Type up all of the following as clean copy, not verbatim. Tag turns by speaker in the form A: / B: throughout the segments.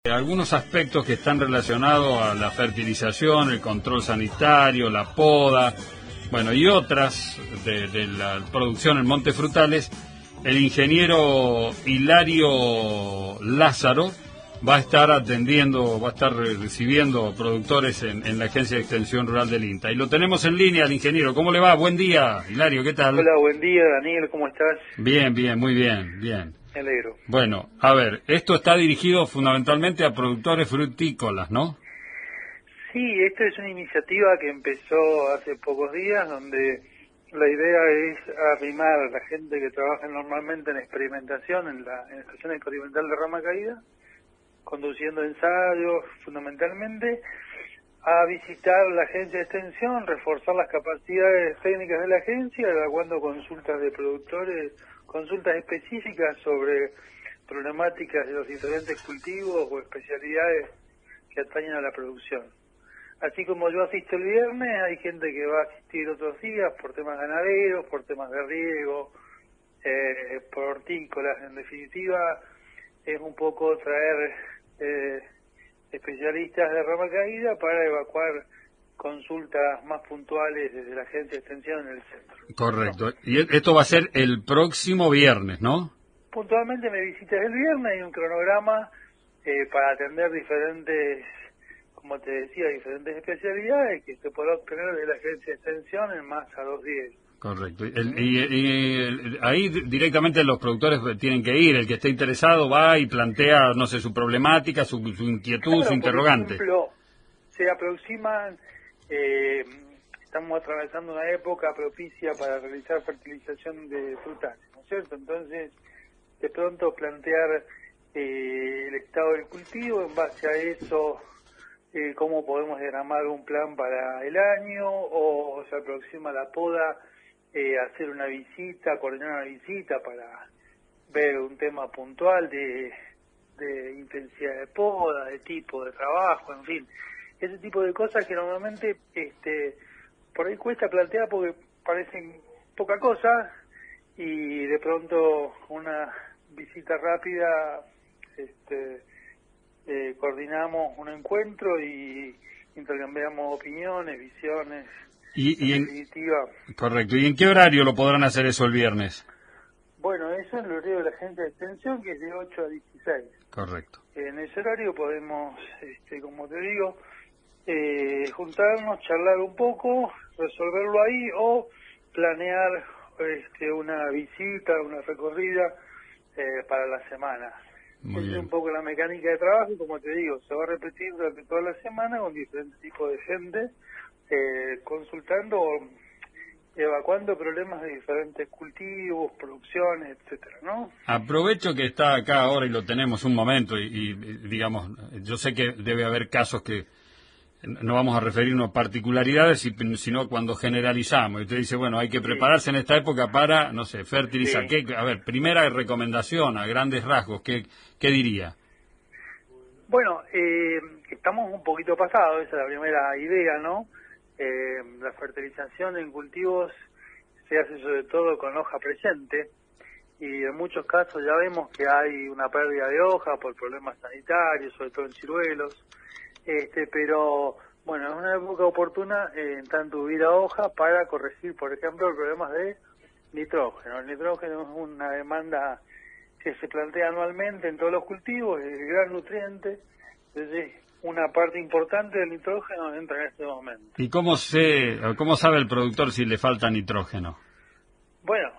A: Algunos aspectos que están relacionados a la fertilización, el control sanitario, la poda, bueno, y otras de la producción en Montes Frutales, el ingeniero Hilario Lázaro va a estar atendiendo, va a estar recibiendo productores en la Agencia de Extensión Rural del INTA. Y lo tenemos en línea al ingeniero. ¿Cómo le va? Buen día, Hilario, ¿qué tal?
B: Hola, buen día, Daniel, ¿cómo estás?
A: Bien, bien, muy bien, bien.
B: Me alegro.
A: Bueno, a ver, esto está dirigido fundamentalmente a productores frutícolas, ¿no?
B: Sí, esta es una iniciativa que empezó hace pocos días, donde la idea es arrimar a la gente que trabaja normalmente en experimentación, en la estación experimental de Rama Caída, conduciendo ensayos fundamentalmente, a visitar la agencia de extensión, reforzar las capacidades técnicas de la agencia, evaluando consultas de productores, consultas específicas sobre problemáticas de los diferentes cultivos o especialidades que atañen a la producción. Así como yo asisto el viernes, hay gente que va a asistir otros días por temas ganaderos, por temas de riego, por hortícolas. En definitiva, es un poco traer especialistas de Rama Caída para evacuar consultas más puntuales desde la agencia de extensión en el centro.
A: Correcto. Y esto va a ser el próximo viernes, ¿no?
B: Puntualmente me visitas el viernes, hay un cronograma para atender diferentes, como te decía, diferentes especialidades que se podrá obtener de la agencia de extensión en más a 2 días.
A: Correcto. Ahí directamente los productores tienen que ir. El que esté interesado va y plantea, no sé, su problemática, su inquietud,
B: Claro,
A: su interrogante.
B: por ejemplo, se aproximan, estamos atravesando una época propicia para realizar fertilización de frutales, ¿no es cierto? Entonces, de pronto plantear el estado del cultivo, en base a eso, cómo podemos diagramar un plan para el año, o se aproxima la poda, hacer una visita, coordinar una visita para ver un tema puntual de intensidad de poda, de tipo de trabajo, en fin, ese tipo de cosas que normalmente por ahí cuesta plantear porque parecen poca cosa, y de pronto una visita rápida coordinamos un encuentro y intercambiamos opiniones, visiones. En definitiva.
A: Correcto. ¿Y en qué horario lo podrán hacer eso el viernes?
B: Bueno, eso es el horario de la agencia de extensión, que es de 8 a 16.
A: Correcto.
B: En ese horario podemos, como te digo, juntarnos, charlar un poco, resolverlo ahí, o planear una visita, una recorrida para la semana. Esa es un poco la mecánica de trabajo, y como te digo, se va a repetir durante toda la semana con diferentes tipos de gente, consultando, evacuando problemas de diferentes cultivos, producciones, etcétera, ¿no?
A: Aprovecho que está acá ahora y lo tenemos un momento y digamos, yo sé que debe haber casos que no vamos a referirnos a particularidades, sino cuando generalizamos. Y usted dice, bueno, hay que prepararse en esta época para, no sé, fertilizar.
B: Sí.
A: A ver, primera recomendación a grandes rasgos, ¿qué diría?
B: Bueno, estamos un poquito pasados, esa es la primera idea, ¿no? La fertilización en cultivos se hace sobre todo con hoja presente, y en muchos casos ya vemos que hay una pérdida de hoja por problemas sanitarios, sobre todo en ciruelos, pero bueno, es una época oportuna en tanto hubiera hoja para corregir, por ejemplo, problemas de nitrógeno. El nitrógeno es una demanda que se plantea anualmente en todos los cultivos, es el gran nutriente, entonces una parte importante del nitrógeno entra en este momento.
A: ¿Y cómo sabe el productor si le falta nitrógeno?
B: Bueno,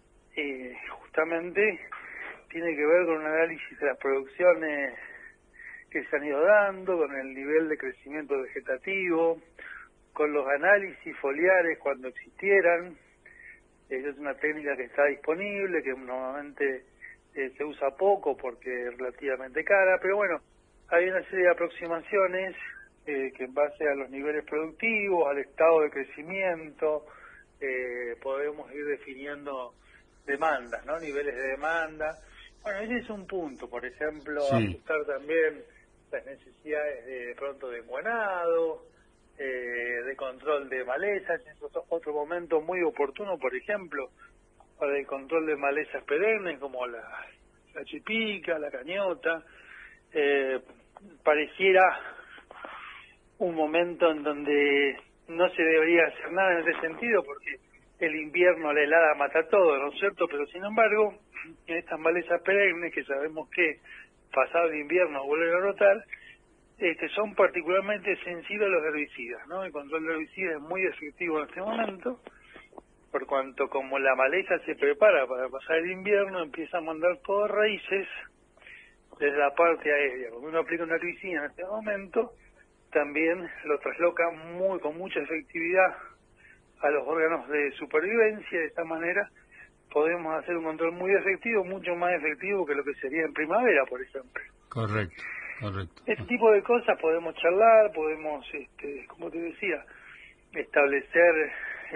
B: justamente tiene que ver con un análisis de las producciones que se han ido dando, con el nivel de crecimiento vegetativo, con los análisis foliares cuando existieran. Esa es una técnica que está disponible, que normalmente se usa poco porque es relativamente cara, pero bueno, hay una serie de aproximaciones que en base a los niveles productivos, al estado de crecimiento, podemos ir definiendo demandas, ¿no? Niveles de demanda. Bueno, ese es un punto, por ejemplo,
A: Sí.
B: ajustar también las necesidades de pronto de enguanado, de control de malezas. Es otro momento muy oportuno, por ejemplo, para el control de malezas perennes como la chipica, la cañota, pareciera un momento en donde no se debería hacer nada en ese sentido, porque el invierno, la helada mata todo, ¿no es cierto? Pero sin embargo, en estas malezas perennes, que sabemos que pasado el invierno vuelven a brotar, son particularmente sensibles a los herbicidas, ¿no? El control de herbicidas es muy efectivo en este momento, por cuanto como la maleza se prepara para pasar el invierno, empieza a mandar todas raíces desde la parte aérea. Cuando uno aplica una herbicida en este momento, también lo trasloca con mucha efectividad a los órganos de supervivencia. De esta manera podemos hacer un control muy efectivo, mucho más efectivo que lo que sería en primavera, por ejemplo.
A: Correcto, correcto.
B: Este tipo de cosas podemos charlar, podemos, como te decía, establecer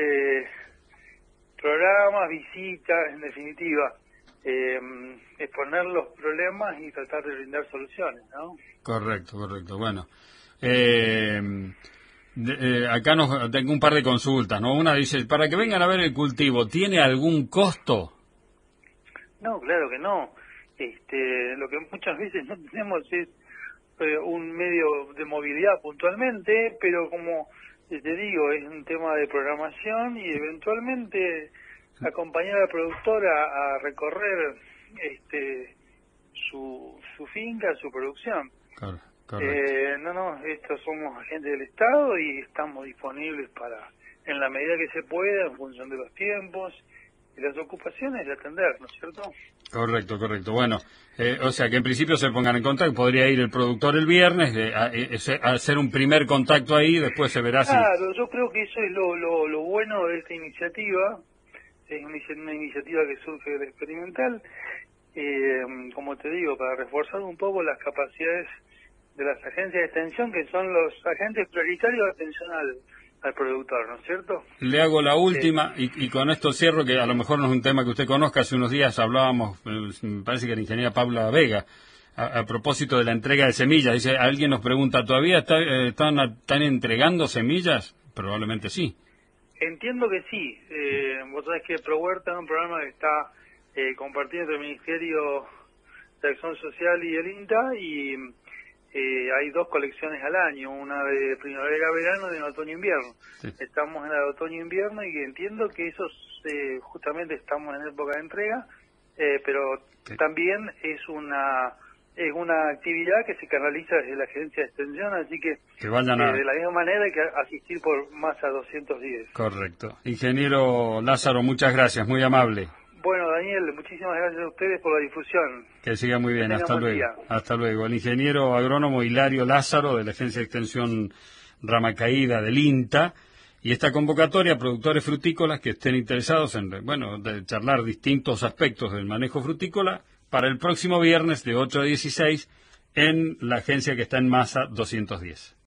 B: programas, visitas, en definitiva, exponer los problemas y tratar de brindar soluciones, ¿no?
A: Correcto, correcto. Bueno, acá tengo un par de consultas, ¿no? Una dice, para que vengan a ver el cultivo, ¿tiene algún costo?
B: No, claro que no. Lo que muchas veces no tenemos es un medio de movilidad puntualmente, pero como te digo, es un tema de programación y eventualmente acompañar al productor a recorrer su finca, su producción. Estos somos agentes del Estado y estamos disponibles para, en la medida que se pueda, en función de los tiempos y las ocupaciones, de atender, ¿no es cierto?
A: Correcto, correcto. Bueno, o sea que en principio se pongan en contacto, podría ir el productor el viernes, a hacer un primer contacto ahí, después se verá si...
B: Claro, yo creo que eso es lo bueno de esta iniciativa. Es una iniciativa que surge del experimental, como te digo, para reforzar un poco las capacidades de las agencias de extensión, que son los agentes prioritarios de atención al productor, ¿no es cierto?
A: Le hago la última, y con esto cierro, que a lo mejor no es un tema que usted conozca. Hace unos días hablábamos, me parece que la ingeniera Paula Vega, a propósito de la entrega de semillas. Dice, alguien nos pregunta, ¿todavía están entregando semillas? Probablemente sí.
B: Entiendo que sí. Vos sabés que ProHuerta es un programa que está compartido entre el Ministerio de Acción Social y el INTA, y hay 2 colecciones al año, una de primavera-verano y de otoño-invierno. Sí. Estamos en la de otoño-invierno y entiendo que esos justamente estamos en época de entrega, pero sí, también es una actividad que se canaliza desde la agencia de extensión, así que vayan de la misma manera hay que asistir por más a 210.
A: Correcto. Ingeniero Lázaro, muchas gracias, muy amable.
B: Bueno, Daniel, muchísimas gracias a ustedes por la difusión.
A: Que siga muy bien, hasta luego. Hasta luego. El ingeniero agrónomo Hilario Lázaro, de la Agencia de Extensión Rama Caída del INTA, y esta convocatoria a productores frutícolas que estén interesados en, de charlar distintos aspectos del manejo frutícola, para el próximo viernes de 8 a 16 en la agencia que está en Masa 210.